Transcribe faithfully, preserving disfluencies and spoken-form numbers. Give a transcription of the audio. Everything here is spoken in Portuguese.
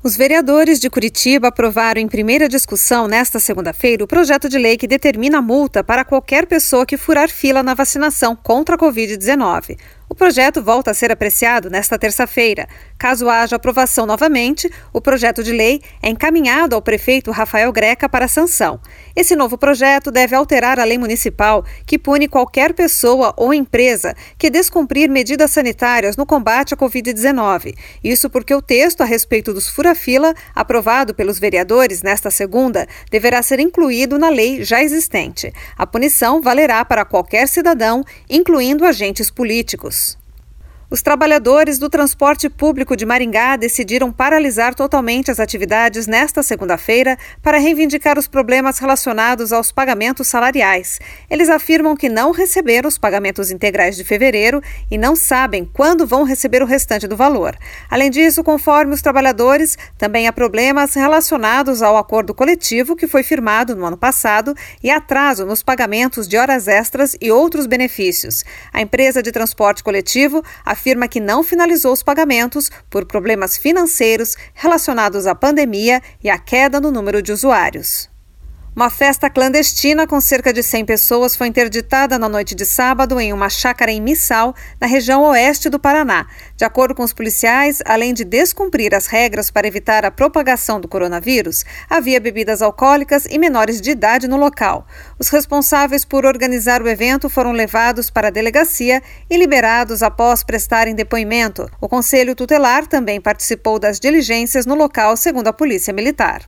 Os vereadores de Curitiba aprovaram em primeira discussão nesta segunda-feira o projeto de lei que determina a multa para qualquer pessoa que furar fila na vacinação contra a covid dezenove. O projeto volta a ser apreciado nesta terça-feira. Caso haja aprovação novamente, o projeto de lei é encaminhado ao prefeito Rafael Greca para sanção. Esse novo projeto deve alterar a lei municipal que pune qualquer pessoa ou empresa que descumprir medidas sanitárias no combate à covid dezenove. Isso porque o texto a respeito dos fura-fila, aprovado pelos vereadores nesta segunda, deverá ser incluído na lei já existente. A punição valerá para qualquer cidadão, incluindo agentes políticos. Os trabalhadores do transporte público de Maringá decidiram paralisar totalmente as atividades nesta segunda-feira para reivindicar os problemas relacionados aos pagamentos salariais. Eles afirmam que não receberam os pagamentos integrais de fevereiro e não sabem quando vão receber o restante do valor. Além disso, conforme os trabalhadores, também há problemas relacionados ao acordo coletivo que foi firmado no ano passado e atraso nos pagamentos de horas extras e outros benefícios. A empresa de transporte coletivo afirma afirma que não finalizou os pagamentos por problemas financeiros relacionados à pandemia e à queda no número de usuários. Uma festa clandestina com cerca de cem pessoas foi interditada na noite de sábado em uma chácara em Missal, na região oeste do Paraná. De acordo com os policiais, além de descumprir as regras para evitar a propagação do coronavírus, havia bebidas alcoólicas e menores de idade no local. Os responsáveis por organizar o evento foram levados para a delegacia e liberados após prestarem depoimento. O Conselho Tutelar também participou das diligências no local, segundo a Polícia Militar.